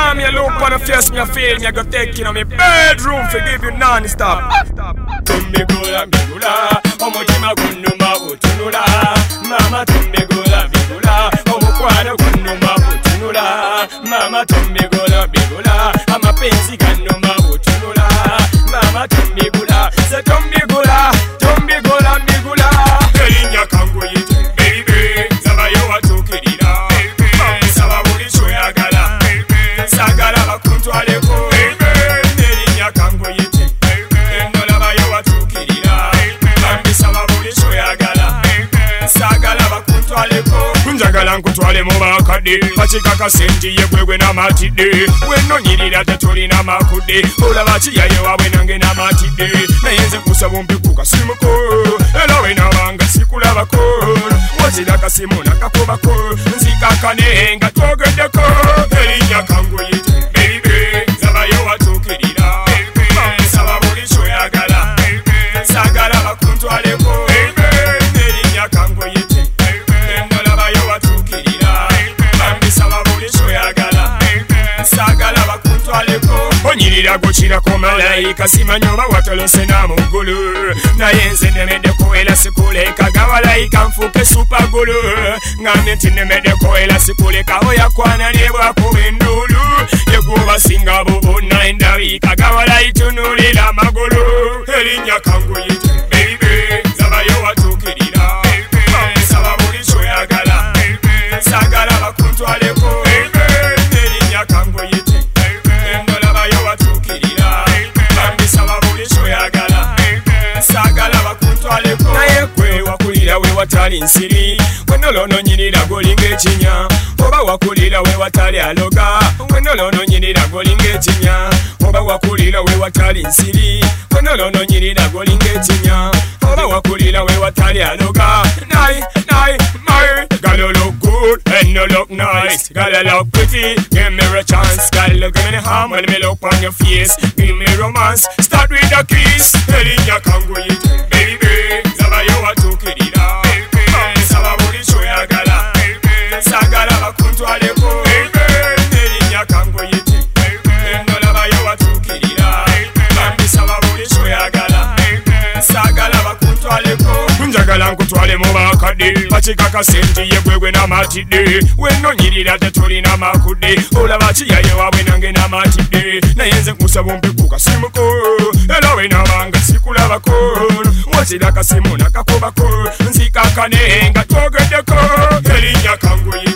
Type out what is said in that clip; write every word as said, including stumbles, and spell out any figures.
Anytime you look on the face, me feel me, I go take you in my bedroom for give you non-stop. Tumbegula mbegula, omutima gunnuma butunula. Mama tumbegula mbegula, omukwano gunnuma butunula. Mama tumbegula mbegula, amapenzi gannuma butunula. Mama tumbegula, se tumbegula, tumbegula mbegula. Erinnya kanguyite, baby, zabayo watukirira. Nsaba buli kyoyagala, sagala bakuntwaleko. Erinnya kanguyite, endolabayo watukirira. Bambisaba buli kyoyagala, sagala bakuntwaleko. Njagala nkutwale mu bakadde, bakikaka senti ye gwegwe n'amatidde. Wenonyirira tetulina makudde, olaba kiyaye waabwe nange n'amatidde. Naye nze kusaba ompe ku kasimuko, era we nabanga sikulabako. Wazira kasimu nakakubako, nzikakane nga twogeddeko. Erinnya kanguyite, baby, zabayo watukirira. Bambisaba buli kyoyagala, sagala bakuntwaleko. Erinnya kanguyite, endolabayo watukirira. Bambisaba buli kyoyagala, sagala bakuntwaleko. Onyirira gukirako malayika, simanyi oba watolose n'amugulu. Naye nze nemeddeko era sikuleka, gawalayika nfuuke supagulu. Ngambye nti nemeddeko era sikuleka, oyakwana lyebwakuba enduulu. Yegwobasinga bubuna endabika, gawalayitunulira amagulu. Erinnya kanguyite, baby, zabayo watukirira. Bambisaba buli kyoyagala, sagala bakuntwaleko. Erinnya kanguyite, endolabayo watukirira. Bambisaba buli kyoyagala, sagala bakuntwaleko. Naye gwe wakulira we watali nsiri, wenolononyirira golinga ekinya. Oba wakulira we watali aloga, wenolononyirira golinga ekinya. Oba wakulira we watali nsiri, wenolononyirira golinga ekinya. Oba wakulira we watali aloga. Nai, nai, my, gotta look good and you look nice. Gotta look pretty, give me a chance. Gotta look give me the harm when me look on your face. Give me romance, start with a kiss. Erinnya kanguyite, baby, zabayo watukirira. Bambisaba buli kyoyagala, sagala bakuntwaleko. Erinnya kanguyite, endolabayo watukirira. Bambisaba buli kyoyagala, sagala bakuntwaleko. Njagala nkutwale mu bakadde, bakikaka senti ye gwegwe n'amatidde. Wenonyirira tetulina makudde, olaba kiyaye waabwe nange n'amatidde. Naye nze nkusaba ompe ku kasimuko, era we nabanga sikulabako. Wazira kasimu nakakubako, nzikakane nga twogeddeko. Erinnya kanguyite,